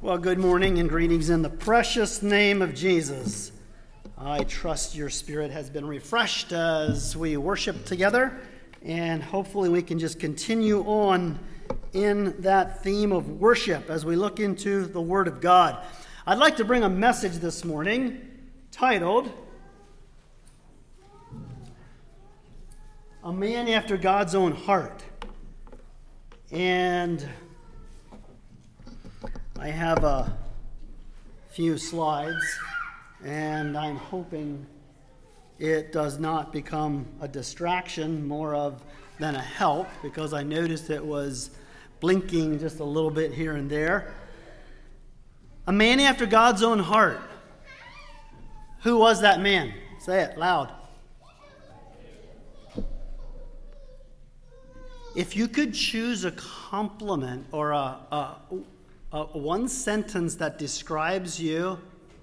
Well, good morning and greetings in the precious name of Jesus. I trust your spirit has been refreshed as we worship together, and hopefully we can just continue on in that theme of worship as we look into the Word of God. I'd like to bring a message this morning titled, A Man After God's Own Heart. And I have a few slides, and I'm hoping it does not become a distraction more than a help, because I noticed it was blinking just a little bit here and there. A man after God's own heart. Who was that man? Say it loud. If you could choose a compliment or a one sentence that describes you,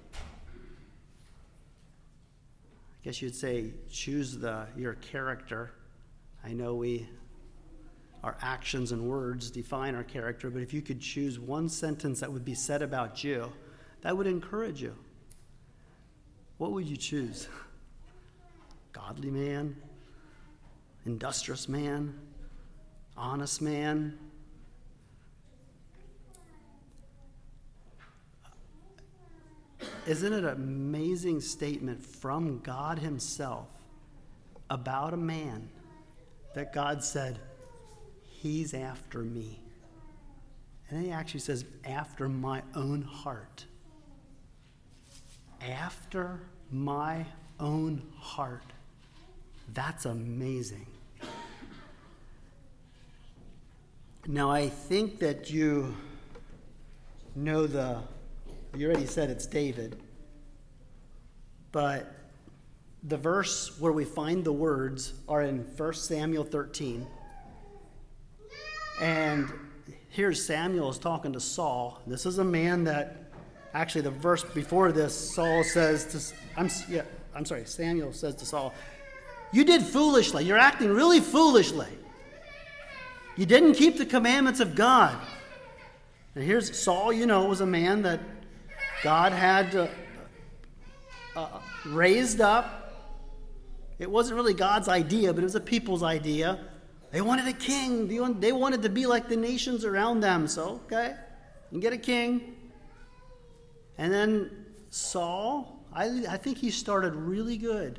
I guess you'd say choose your character. I know our actions and words define our character, but if you could choose one sentence that would be said about you, that would encourage you, what would you choose? Godly man, industrious man, honest man. Isn't it an amazing statement from God himself about a man that God said, he's after me? And then he actually says, after my own heart. After my own heart. That's amazing. Now, I think that you know you already said it's David, but the verse where we find the words are in 1 Samuel 13. And here's Samuel is talking to Saul. This is a man that, actually the verse before this, Samuel says to Saul, you did foolishly. You're acting really foolishly. You didn't keep the commandments of God. And here's Saul, was a man that God had raised up. It wasn't really God's idea, but it was a people's idea. They wanted a king. They wanted to be like the nations around them. So, okay, you get a king. And then Saul, I think he started really good.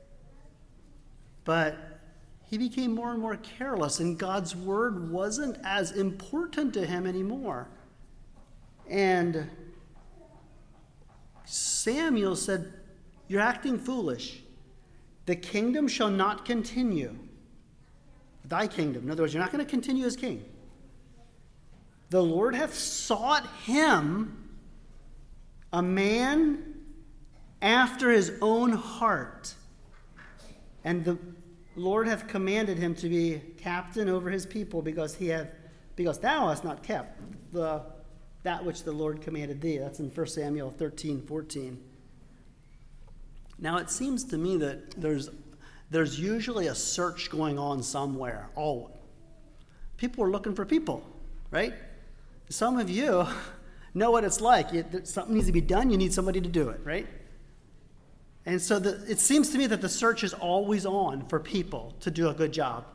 But he became more and more careless, and God's word wasn't as important to him anymore. And Samuel said, you're acting foolish. The kingdom shall not continue. Thy kingdom. In other words, you're not going to continue as king. The Lord hath sought him a man after his own heart. And the Lord hath commanded him to be captain over his people, because thou hast not kept that which the Lord commanded thee. That's in 1 Samuel 13:14. Now, it seems to me that there's usually a search going on somewhere. People are looking for people, right? Some of you know what it's like. Something needs to be done, you need somebody to do it, right? And so it seems to me that the search is always on for people to do a good job.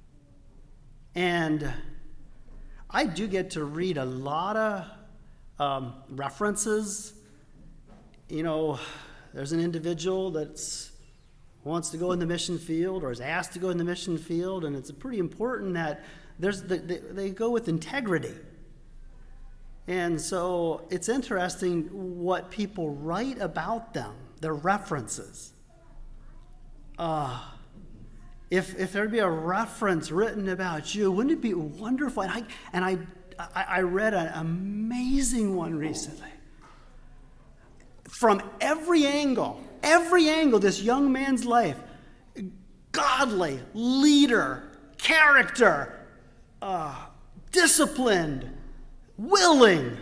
And I do get to read a lot of references. There's an individual that wants to go in the mission field or is asked to go in the mission field, and it's pretty important that they go with integrity. And so it's interesting what people write about them, their references. If there'd be a reference written about you, wouldn't it be wonderful? And I read an amazing one recently. From every angle, this young man's life, godly, leader, character, disciplined, willing.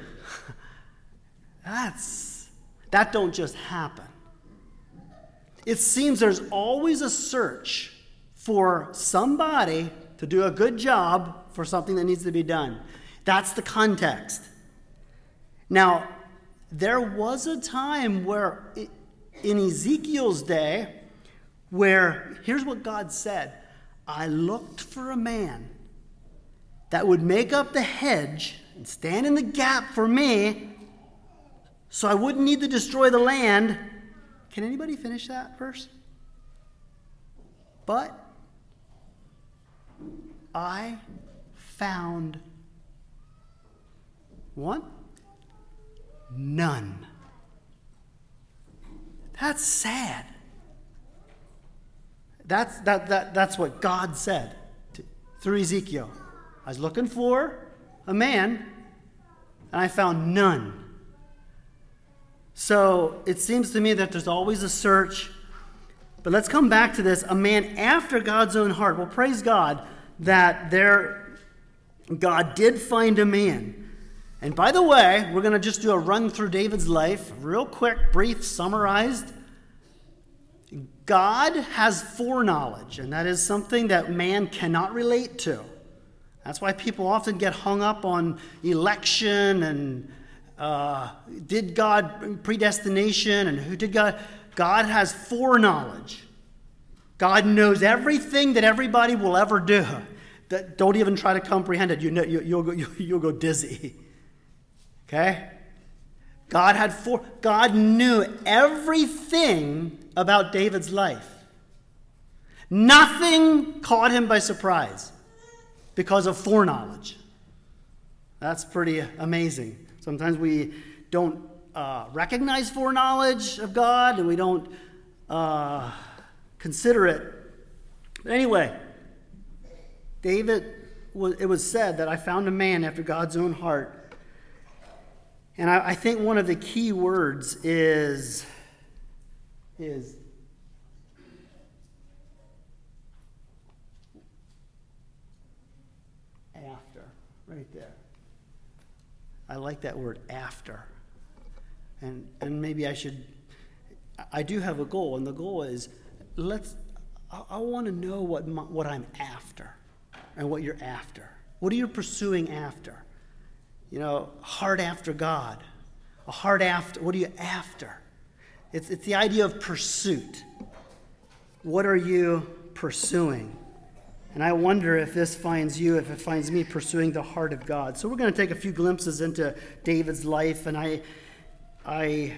That don't just happen. It seems there's always a search for somebody to do a good job for something that needs to be done. That's the context. Now, there was a time where, in Ezekiel's day, where, here's what God said, I looked for a man that would make up the hedge and stand in the gap for me so I wouldn't need to destroy the land. Can anybody finish that verse? But I found one? None. That's sad. That's what God said through Ezekiel. I was looking for a man, and I found none. So it seems to me that there's always a search. But let's come back to this. A man after God's own heart. Well, praise God that God did find a man. And by the way, we're going to just do a run through David's life, real quick, brief, summarized. God has foreknowledge, and that is something that man cannot relate to. That's why people often get hung up on election and did God predestination and who did God. God has foreknowledge. God knows everything that everybody will ever do. Don't even try to comprehend it. You'll go dizzy. Okay? God knew everything about David's life. Nothing caught him by surprise because of foreknowledge. That's pretty amazing. Sometimes we don't recognize foreknowledge of God, and we don't consider it. But anyway, it was said that I found a man after God's own heart. And I think one of the key words is after, right there. I like that word, after. And maybe I do have a goal, and the goal is, I want to know what I'm after and what you're after. What are you pursuing after? Heart after God. A heart after, what are you after? It's the idea of pursuit. What are you pursuing? And I wonder if this finds you, if it finds me pursuing the heart of God. So we're going to take a few glimpses into David's life, and I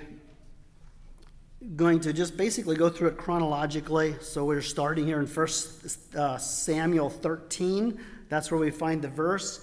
going to just basically go through it chronologically. So we're starting here in 1 Samuel 13. That's where we find the verse.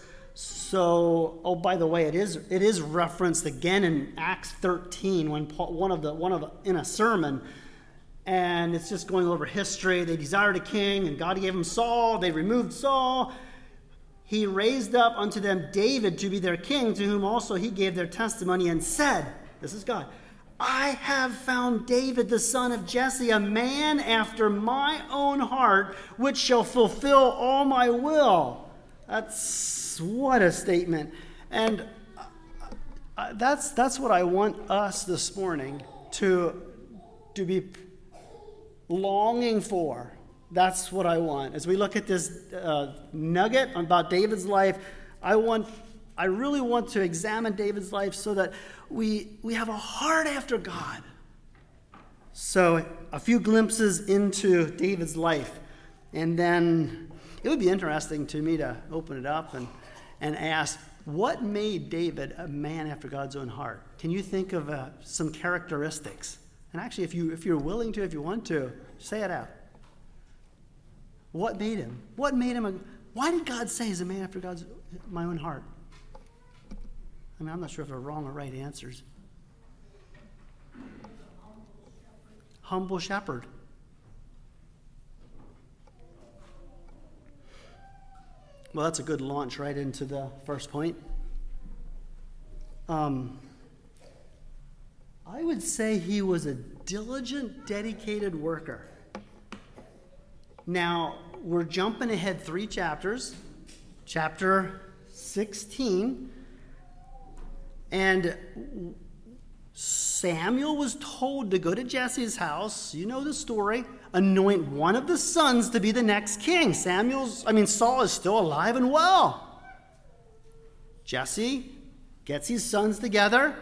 So, by the way, it is referenced again in Acts 13 when Paul, in a sermon, and it's just going over history. They desired a king, and God gave them Saul. They removed Saul. He raised up unto them David to be their king, to whom also he gave their testimony and said, this is God, I have found David the son of Jesse, a man after my own heart, which shall fulfill all my will. What a statement. And that's what I want us this morning to be longing for. That's what I want. As we look at this nugget about David's life, I really want to examine David's life so that we have a heart after God. So a few glimpses into David's life. And then it would be interesting to me to open it up and ask, what made David a man after God's own heart? Can you think of some characteristics? And actually, if you're willing to, if you want to, say it out. What made him? Why did God say he's a man after my own heart? I mean, I'm not sure if they're wrong or right answers. Humble shepherd. Well, that's a good launch right into the first point. I would say he was a diligent, dedicated worker. Now, we're jumping ahead 3 chapters. Chapter 16. And Samuel was told to go to Jesse's house. You know the story. Anoint one of the sons to be the next king. Saul is still alive and well. Jesse gets his sons together.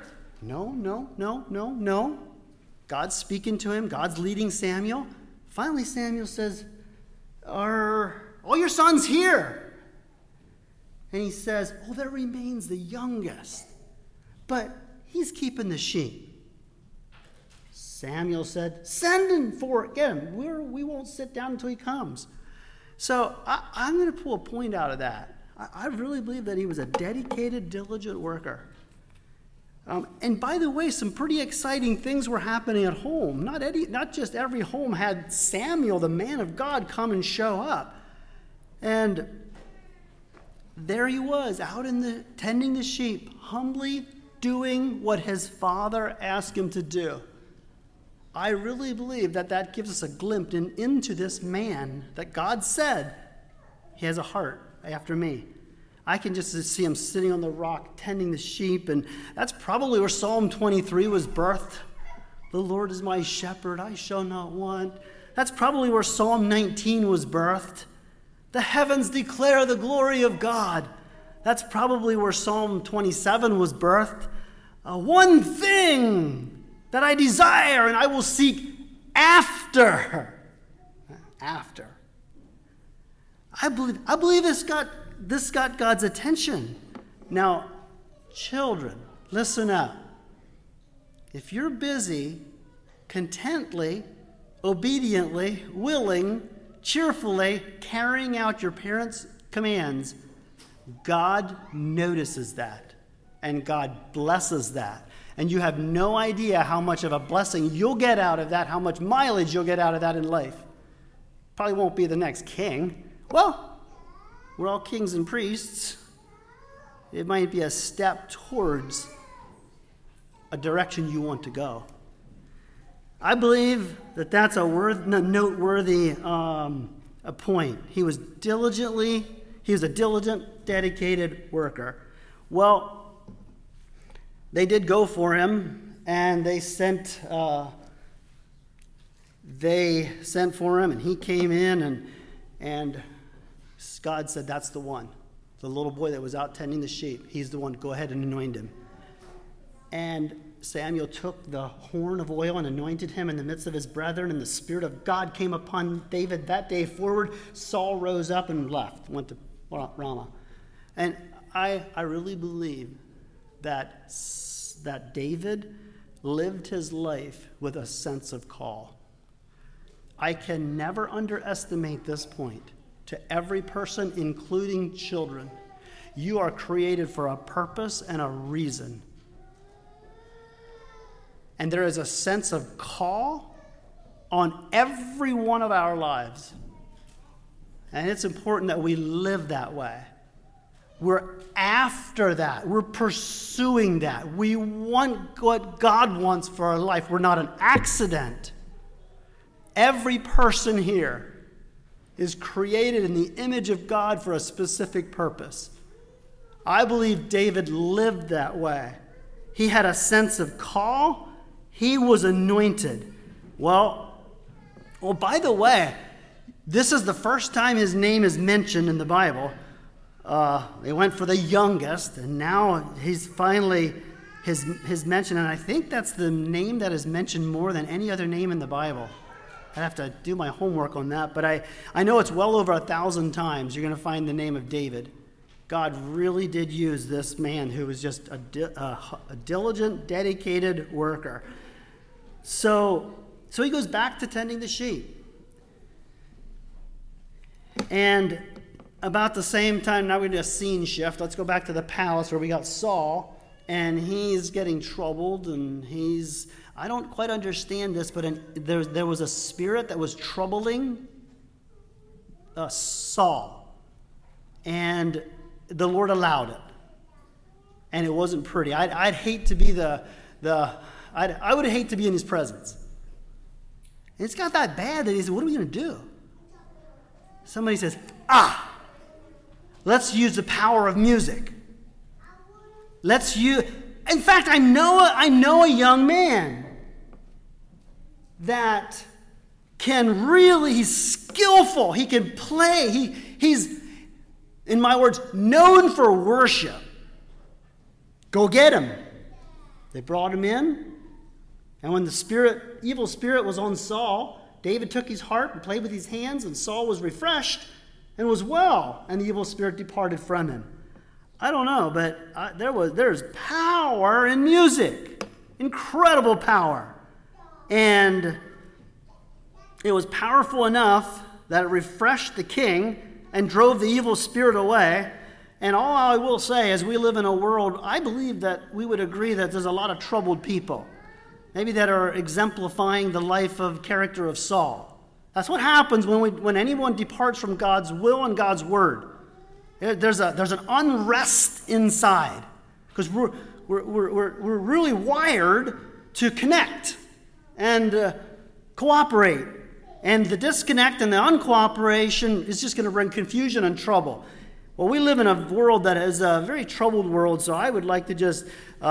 No. God's speaking to him. God's leading Samuel. Finally, Samuel says, "Are all your sons here?" And he says, "Oh, there remains the youngest, but he's keeping the sheep." Samuel said, "Send him for it. Get him. We won't sit down until he comes." So I'm going to pull a point out of that. I really believe that he was a dedicated, diligent worker. And by the way, some pretty exciting things were happening at home. Not just every home had Samuel, the man of God, come and show up. And there he was, out tending the sheep, humbly doing what his father asked him to do. I really believe that gives us a glimpse into this man that God said, he has a heart after me. I can just see him sitting on the rock tending the sheep, and that's probably where Psalm 23 was birthed. The Lord is my shepherd, I shall not want. That's probably where Psalm 19 was birthed. The heavens declare the glory of God. That's probably where Psalm 27 was birthed. One thing that I desire and I will seek after. I believe this got God's attention. Now, children, listen up. If you're busy, contently, obediently, willing, cheerfully carrying out your parents' commands, God notices that and God blesses that. And you have no idea how much of a blessing you'll get out of that, how much mileage you'll get out of that in life. Probably won't be the next king. Well, we're all kings and priests. It might be a step towards a direction you want to go. I believe that's a noteworthy point. He was a diligent, dedicated worker. Well, they did go for him, and they sent for him, and he came in, and God said, "That's the one." The little boy that was out tending the sheep, he's the one. Go ahead and anoint him. And Samuel took the horn of oil and anointed him in the midst of his brethren, and the Spirit of God came upon David that day forward. Saul rose up and left, went to Ramah. And I really believe that David lived his life with a sense of call. I can never underestimate this point. To every person, including children, you are created for a purpose and a reason. And there is a sense of call on every one of our lives. And it's important that we live that way. We're after that. We're pursuing that. We want what God wants for our life. We're not an accident. Every person here is created in the image of God for a specific purpose. I believe David lived that way. He had a sense of call. He was anointed. Well, by the way, this is the first time his name is mentioned in the Bible. They went for the youngest, and now he's finally his mention, and I think that's the name that is mentioned more than any other name in the Bible. I'd have to do my homework on that, but I know it's well over 1,000 times you're going to find the name of David. God really did use this man who was just a diligent, dedicated worker. So he goes back to tending the sheep. And about the same time, now we're going to do a scene shift. Let's go back to the palace where we got Saul, and he's getting troubled, and I don't quite understand this, but there was a spirit that was troubling Saul, and the Lord allowed it, and it wasn't pretty. I'd hate to be I would hate to be in his presence. And it's got that bad that he said, "What are we going to do?" Somebody says, let's use the power of music. In fact, I know a young man that he's skillful. He can play. He's, in my words, known for worship. Go get him. They brought him in. And when the evil spirit was on Saul, David took his harp and played with his hands, and Saul was refreshed and was well, and the evil spirit departed from him. I don't know, but there's power in music. Incredible power. And it was powerful enough that it refreshed the king and drove the evil spirit away. And all I will say is we live in a world, I believe that we would agree that there's a lot of troubled people. Maybe that are exemplifying the life of character of Saul. That's what happens when anyone departs from God's will and God's word. There's an unrest inside because we're really wired to connect and cooperate. And the disconnect and the uncooperation is just going to bring confusion and trouble. Well, we live in a world that is a very troubled world, so I would like to just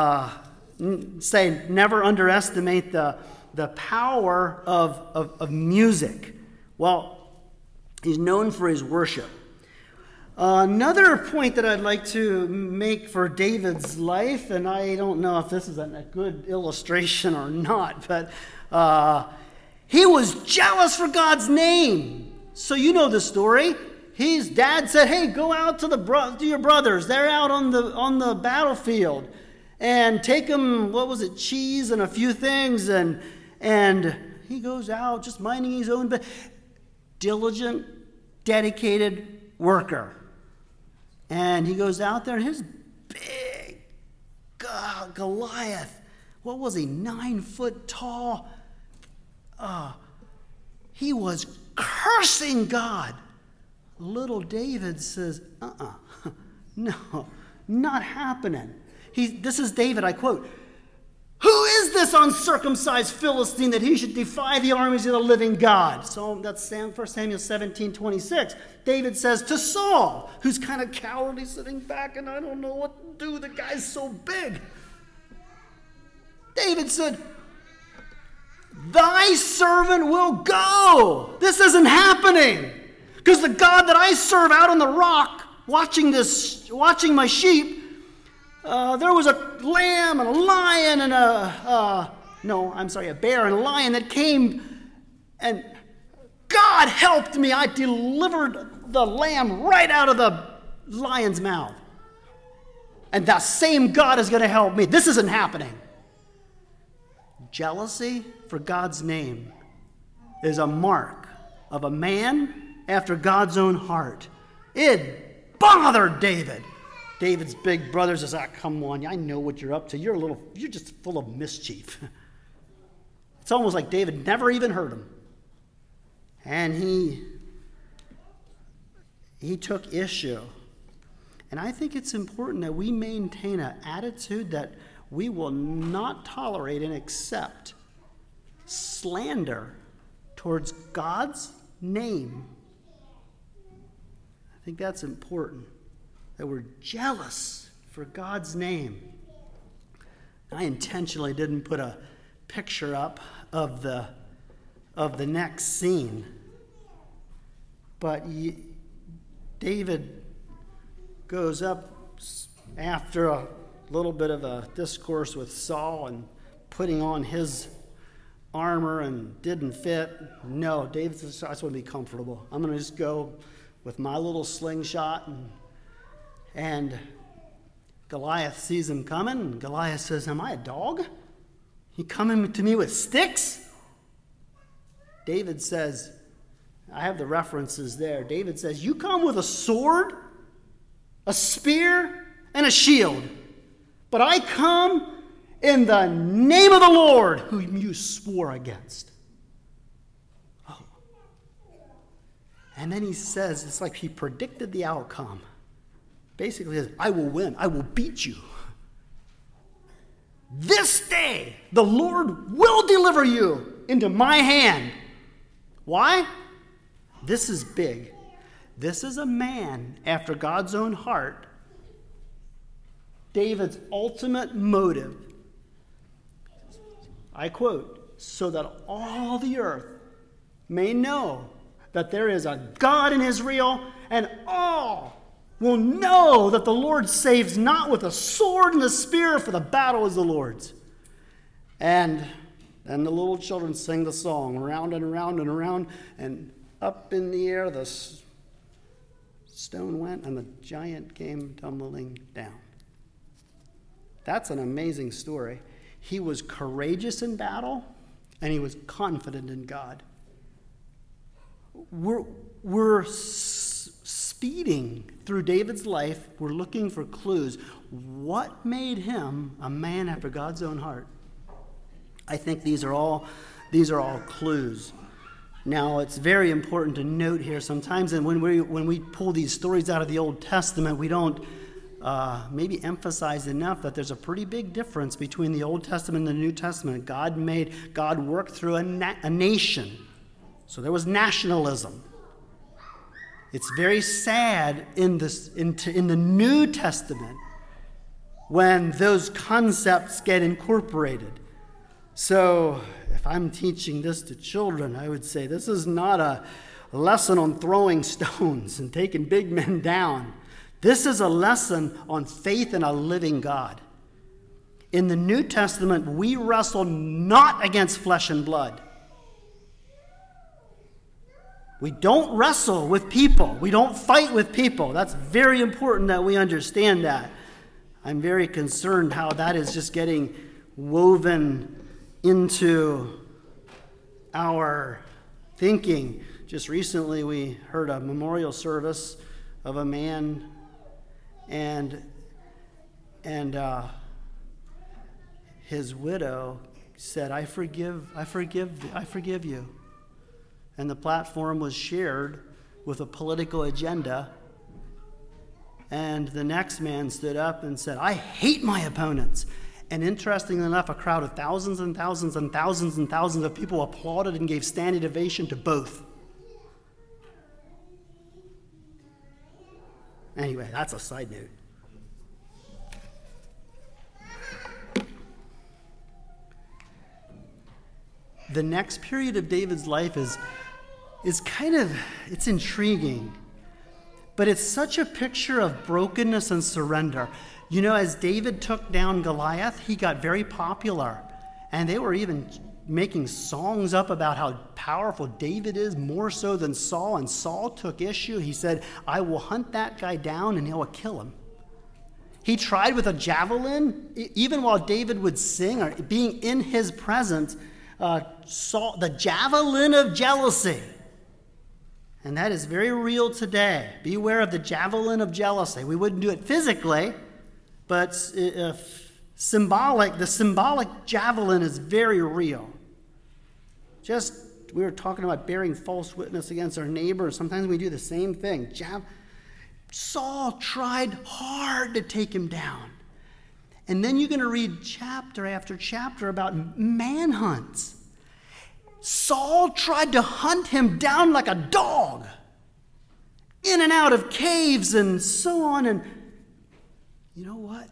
say never underestimate the power of music. Well, he's known for his worship. Another point that I'd like to make for David's life, and I don't know if this is a good illustration or not, but he was jealous for God's name. So you know the story. His dad said, "Hey, go out to your brothers. They're out on the battlefield, and take them, cheese and a few things." And he goes out just minding his own business. Diligent, dedicated worker. And he goes out there, and his big Goliath, 9 foot tall? He was cursing God. Little David says, no, not happening. This is David, I quote, "Who is this uncircumcised Philistine that he should defy the armies of the living God?" So that's 1 Samuel 17:26. David says to Saul, who's kind of cowardly, sitting back, and I don't know what to do. The guy's so big. David said, "Thy servant will go." This isn't happening. Because the God that I serve out on the rock, watching my sheep, there was a lamb and a lion and a bear and a lion that came, and God helped me. I delivered the lamb right out of the lion's mouth. And that same God is going to help me. This isn't happening. Jealousy for God's name is a mark of a man after God's own heart. It bothered David. David's big brother says, "Come on, I know what you're up to. You're just full of mischief." It's almost like David never even heard him. And he took issue. And I think it's important that we maintain an attitude that we will not tolerate and accept slander towards God's name. I think that's important, that we're jealous for God's name. I intentionally didn't put a picture up of the next scene, but David goes up after a little bit of a discourse with Saul and putting on his armor and didn't fit. No, David says, "I just want to be comfortable. I'm going to just go with my little slingshot." And Goliath sees him coming, and Goliath says, "Am I a dog? You coming to me with sticks?" David says, I have the references there. David says, "You come with a sword, a spear, and a shield. But I come in the name of the Lord, whom you swore against." Oh. And then he says, it's like he predicted the outcome. Basically, he says, "I will win. I will beat you. This day, the Lord will deliver you into my hand." Why? This is big. This is a man after God's own heart. David's ultimate motive, I quote, "so that all the earth may know that there is a God in Israel, and all will know that the Lord saves not with a sword and a spear, for the battle is the Lord's. And then the little children sing the song, round and around and around, and up in the air the stone went, and the giant came tumbling down. That's an amazing story. He was courageous in battle, and he was confident in God. We're speeding through David's life. We're looking for clues. What made him a man after God's own heart? I think these are all clues. Now, it's very important to note here sometimes, and when we pull these stories out of the Old Testament, we don't maybe emphasize enough that there's a pretty big difference between the Old Testament and the New Testament. God worked through a nation. So there was nationalism. It's very sad in the New Testament when those concepts get incorporated. So if I'm teaching this to children, I would say this is not a lesson on throwing stones and taking big men down. This is a lesson on faith in a living God. In the New Testament, we wrestle not against flesh and blood. We don't wrestle with people. We don't fight with people. That's very important that we understand that. I'm very concerned how that is just getting woven into our thinking. Just recently we heard a memorial service of a man and his widow said, I forgive you. And the platform was shared with a political agenda. And the next man stood up and said, I hate my opponents. And interestingly enough, a crowd of thousands and thousands and thousands and thousands of people applauded and gave standing ovation to both. Anyway, that's a side note. The next period of David's life is it's intriguing. But it's such a picture of brokenness and surrender. You know, as David took down Goliath, he got very popular. And they were even making songs up about how powerful David is, more so than Saul. And Saul took issue. He said, I will hunt that guy down and he'll kill him. He tried with a javelin, even while David would sing, or being in his presence, Saul, the javelin of jealousy. And that is very real today. Beware of the javelin of jealousy. We wouldn't do it physically, but the symbolic javelin is very real. We were talking about bearing false witness against our neighbor. Sometimes we do the same thing. Saul tried hard to take him down. And then you're going to read chapter after chapter about manhunts. Saul tried to hunt him down like a dog, in and out of caves and so on. And you know what?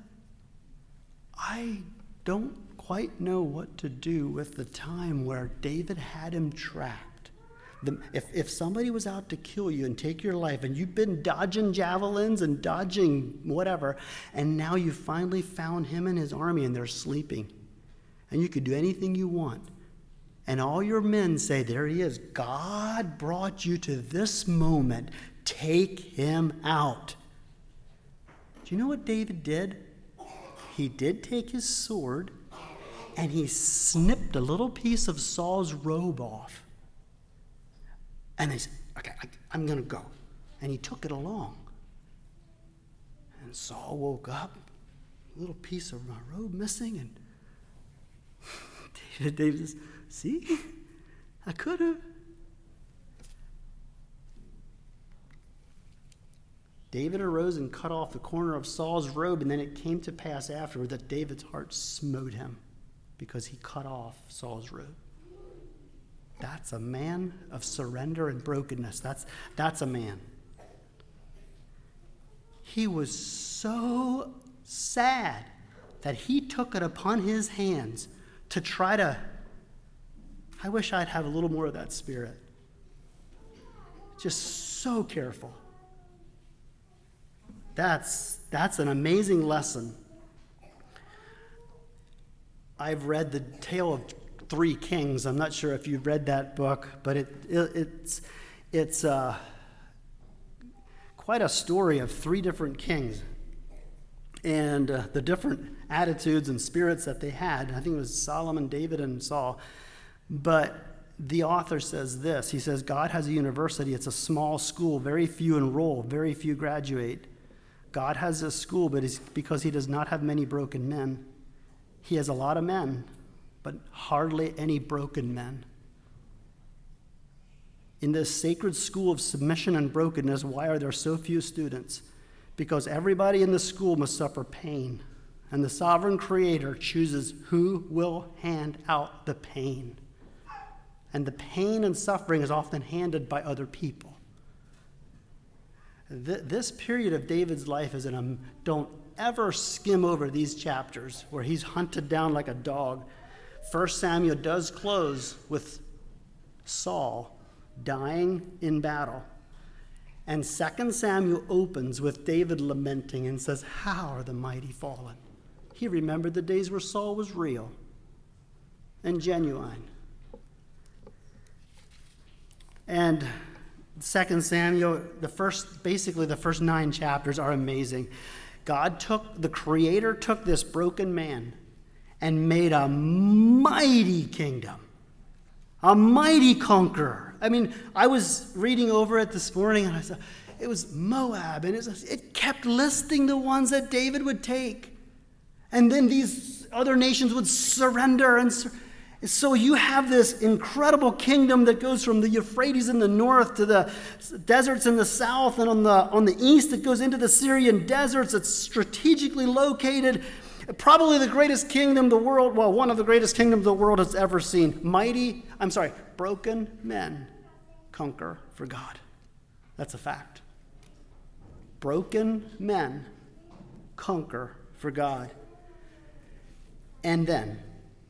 I don't quite know what to do with the time where David had him trapped. If somebody was out to kill you and take your life, and you've been dodging javelins and dodging whatever, and now you finally found him and his army and they're sleeping, and you could do anything you want. And all your men say, there he is. God brought you to this moment. Take him out. Do you know what David did? He did take his sword and he snipped a little piece of Saul's robe off. And he said, okay, I'm going to go. And he took it along. And Saul woke up, a little piece of my robe missing, and David says, see, I could have. David arose and cut off the corner of Saul's robe, and then it came to pass afterward that David's heart smote him because he cut off Saul's robe. That's a man of surrender and brokenness. That's a man. He was so sad that he took it upon his hands to try to, I wish I'd have a little more of that spirit. Just so careful. That's an amazing lesson. I've read The Tale of Three Kings. I'm not sure if you've read that book, but it's quite a story of three different kings and the different attitudes and spirits that they had. I think it was Solomon, David, and Saul. But the author says this. He says, God has a university. It's a small school. Very few enroll. Very few graduate. God has a school, but it's because he does not have many broken men. He has a lot of men, but hardly any broken men. In this sacred school of submission and brokenness, why are there so few students? Because everybody in the school must suffer pain, and the sovereign creator chooses who will hand out the pain. And the pain and suffering is often handed by other people. This period of David's life is don't ever skim over these chapters where he's hunted down like a dog. 1 Samuel does close with Saul dying in battle. And 2 Samuel opens with David lamenting and says, how are the mighty fallen? He remembered the days where Saul was real and genuine. And 2 Samuel, the first 9 chapters are amazing. The Creator took this broken man and made a mighty kingdom, a mighty conqueror. I mean, I was reading over it this morning, and I saw it was Moab, and it kept listing the ones that David would take. And then these other nations would surrender. And so you have this incredible kingdom that goes from the Euphrates in the north to the deserts in the south, and on the east it goes into the Syrian deserts. It's strategically located. Probably the greatest kingdom the world, well, one of the greatest kingdoms the world has ever seen. Broken men conquer for God. That's a fact. Broken men conquer for God. And then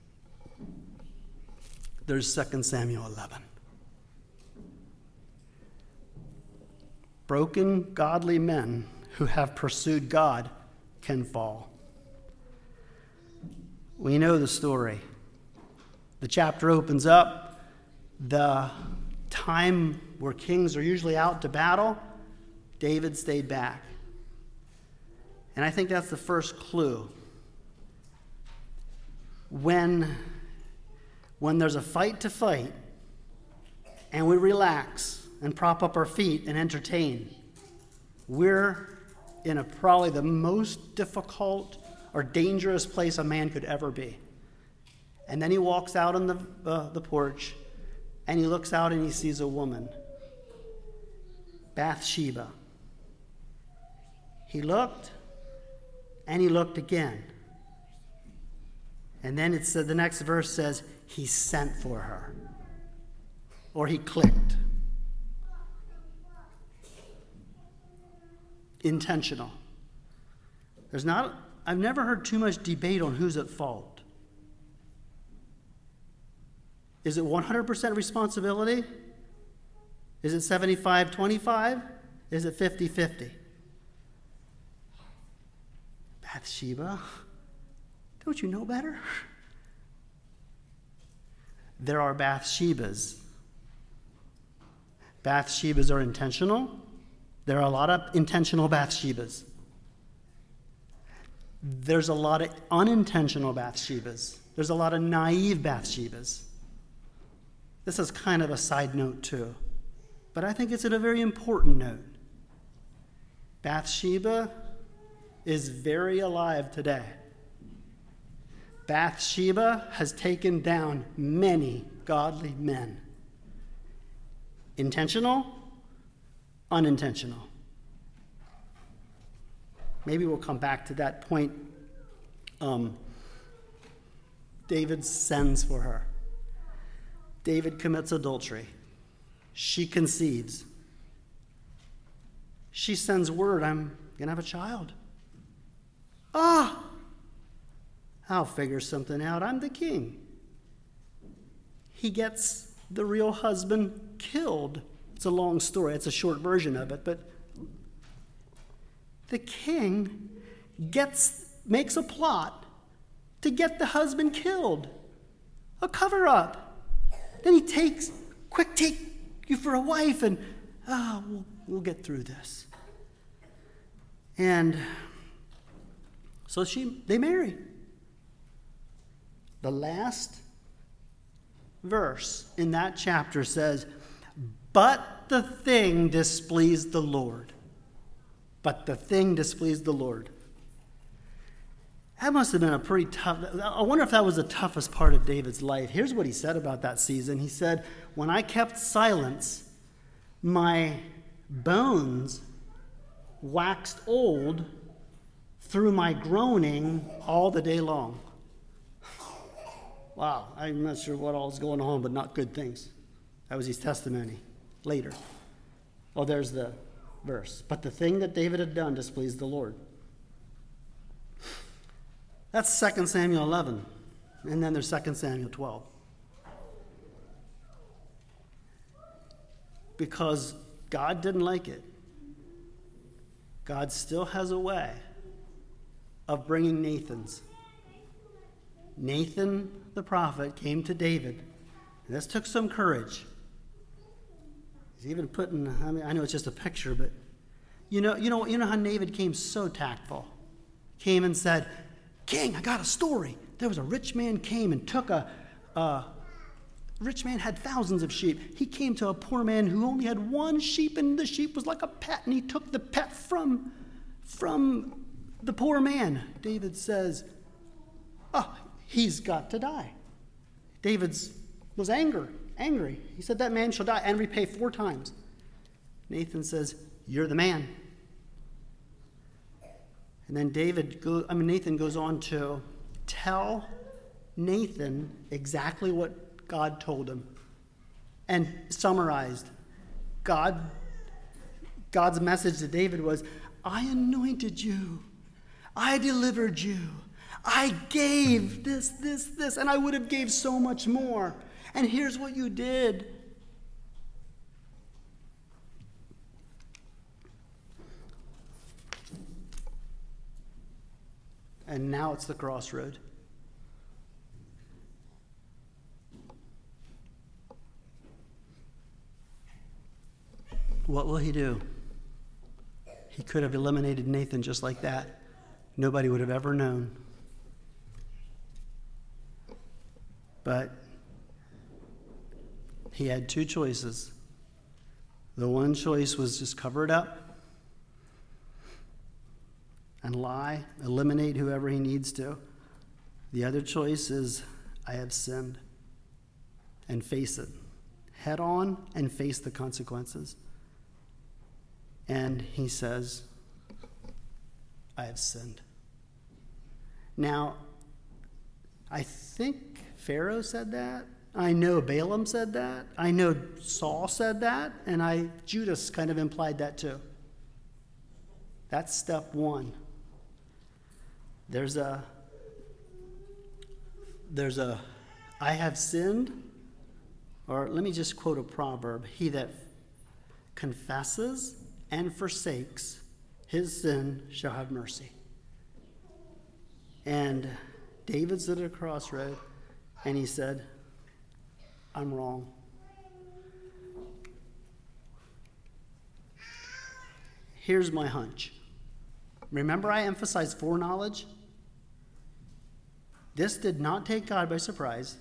there's 2 Samuel 11. Broken, godly men who have pursued God can fall. We know the story. The chapter opens up. The time where kings are usually out to battle, David stayed back. And I think that's the first clue. When there's a fight to fight, and we relax and prop up our feet and entertain, we're in probably the most difficult or dangerous place a man could ever be. And then he walks out on the porch, and he looks out and he sees a woman, Bathsheba. He looked, and he looked again. And then the next verse says, he sent for her. Or he clicked. Intentional. I've never heard too much debate on who's at fault. Is it 100% responsibility? Is it 75-25? Is it 50-50? Bathsheba, don't you know better? There are Bathshebas. Bathshebas are intentional. There are a lot of intentional Bathshebas. There's a lot of unintentional Bathshebas. There's a lot of naive Bathshebas. This is kind of a side note too, but I think it's a very important note. Bathsheba is very alive today. Bathsheba has taken down many godly men. Intentional, unintentional. Maybe we'll come back to that point. David sends for her. David commits adultery. She conceives. She sends word, I'm going to have a child. I'll figure something out. I'm the king. He gets the real husband killed. It's a long story. It's a short version of it, but the king makes a plot to get the husband killed. A cover-up. Then he take you for a wife, and we'll get through this. And so they marry. The last verse in that chapter says, but the thing displeased the Lord. But the thing displeased the Lord. That must have been a pretty tough, I wonder if that was the toughest part of David's life. Here's what he said about that season. He said, when I kept silence, my bones waxed old through my groaning all the day long. Wow, I'm not sure what all is going on, but not good things. That was his testimony later. Oh, there's the verse. But the thing that David had done displeased the Lord. That's 2 Samuel 11. And then there's 2 Samuel 12. Because God didn't like it. God still has a way of bringing Nathans. Nathan the prophet came to David. And this took some courage. He's even putting, I know it's just a picture, but you know how David came so tactful. Came and said, King, I got a story. There was a rich man came and took rich man had thousands of sheep. He came to a poor man who only had one sheep, and the sheep was like a pet, and he took the pet from the poor man. David says, he's got to die. David was angry. He said, that man shall die and repay 4 times. Nathan says, you're the man. And then Nathan goes on to tell Nathan exactly what God told him and summarized. God's message to David was, I anointed you. I delivered you. I gave this, and I would have gave so much more. And here's what you did. And now it's the crossroad. What will he do? He could have eliminated Nathan just like that. Nobody would have ever known. But he had 2 choices. The one choice was just cover it up and lie, eliminate whoever he needs to. The other choice is, I have sinned, and face it head on and face the consequences. And he says, I have sinned. Now, I think Pharaoh said that. I know Balaam said that. I know Saul said that. And Judas kind of implied that too. That's step 1. There's a I have sinned, or let me just quote a proverb. He that confesses and forsakes his sin shall have mercy. And David's at a crossroad, and he said, I'm wrong. Here's my hunch. Remember I emphasized foreknowledge? This did not take God by surprise.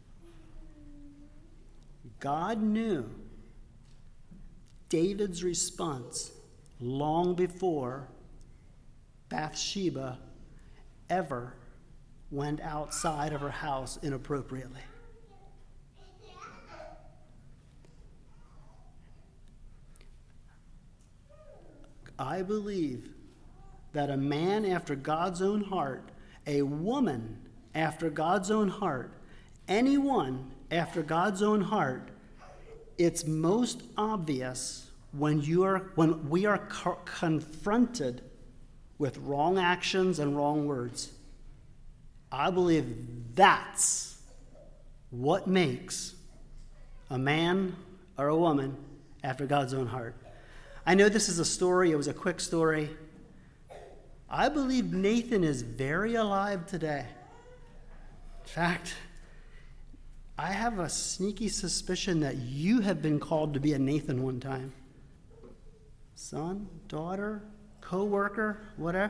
God knew David's response long before Bathsheba ever went outside of her house inappropriately. I believe that a man after God's own heart, a woman after God's own heart, anyone after God's own heart, it's most obvious when we are confronted with wrong actions and wrong words. I believe that's what makes a man or a woman after God's own heart. I know this is a story. It was a quick story. I believe Nathan is very alive today. In fact, I have a sneaky suspicion that you have been called to be a Nathan one time. Son, daughter, co-worker, whatever.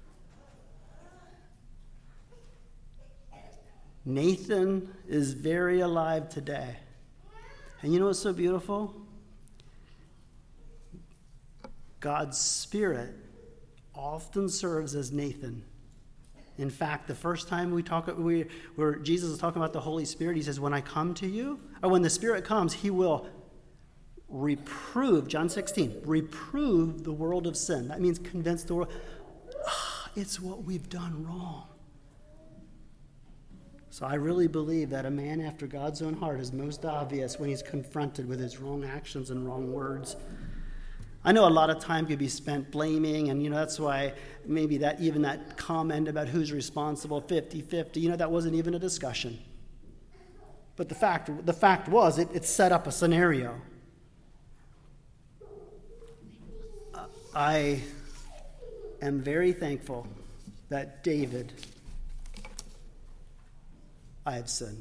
Nathan is very alive today. And you know what's so beautiful? God's Spirit often serves as Nathan. In fact, the first time where Jesus is talking about the Holy Spirit, he says, when I come to you, or when the Spirit comes, he will reprove, John 16, reprove the world of sin. That means convince the world, it's what we've done wrong. So I really believe that a man after God's own heart is most obvious when he's confronted with his wrong actions and wrong words. I know a lot of time could be spent blaming, and that's why maybe that comment about who's responsible, 50-50, that wasn't even a discussion. But the fact was, it set up a scenario. I am very thankful that David, I have sinned.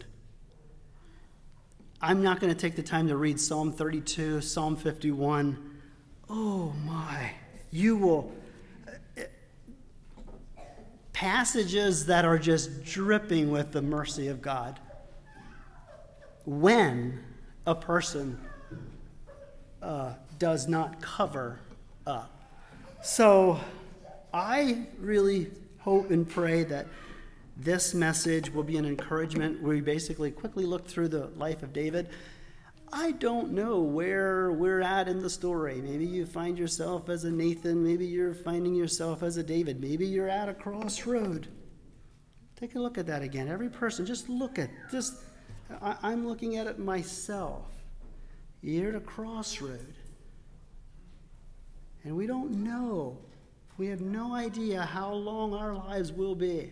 I'm not going to take the time to read Psalm 32, Psalm 51. Oh my, you will, passages that are just dripping with the mercy of God. When a person does not cover up. So I really hope and pray that this message will be an encouragement where we basically quickly look through the life of David. I don't know where we're at in the story. Maybe you find yourself as a Nathan. Maybe you're finding yourself as a David. Maybe you're at a crossroad. Take a look at that again. Every person, just look at this. I'm looking at it myself. You're at a crossroad. And we don't know. We have no idea how long our lives will be.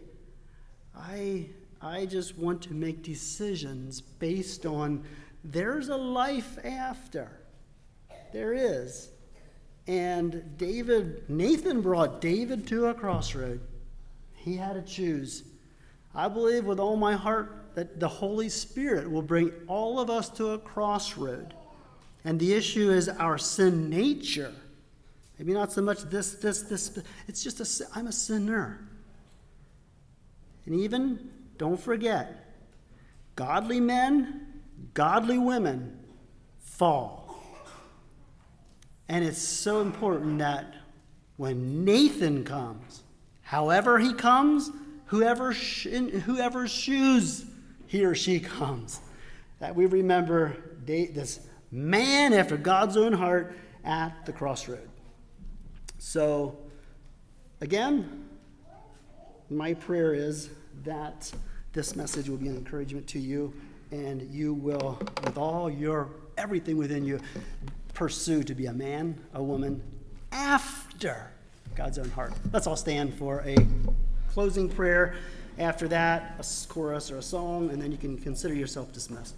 I just want to make decisions based on there's a life after. There is. And Nathan brought David to a crossroad. He had to choose. I believe with all my heart that the Holy Spirit will bring all of us to a crossroad. And the issue is our sin nature. Maybe not so much this. It's just I'm a sinner. And even, don't forget, godly men, godly women fall. And it's so important that when Nathan comes, however he comes, whoever's shoes he or she comes, that we remember this man after God's own heart at the crossroad. So, again, my prayer is that this message will be an encouragement to you, and you will, with all everything within you, pursue to be a man, a woman, after God's own heart. Let's all stand for a closing prayer. After that, a chorus or a song, and then you can consider yourself dismissed.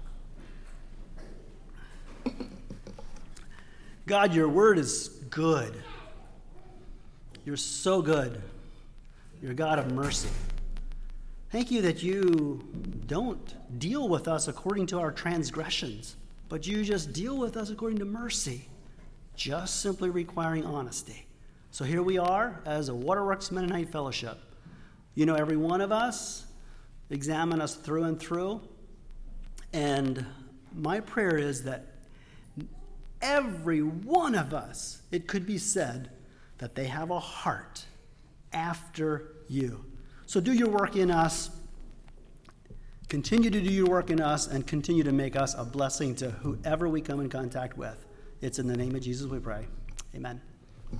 God, your word is good. You're so good. You're a God of mercy. Thank you that you don't deal with us according to our transgressions, but you just deal with us according to mercy, just simply requiring honesty. So here we are as a Waterworks Mennonite Fellowship. You know every one of us, examine us through and through, and my prayer is that every one of us, it could be said, that they have a heart after you. So do your work in us, continue to do your work in us, and continue to make us a blessing to whoever we come in contact with. It's in the name of Jesus we pray. Amen.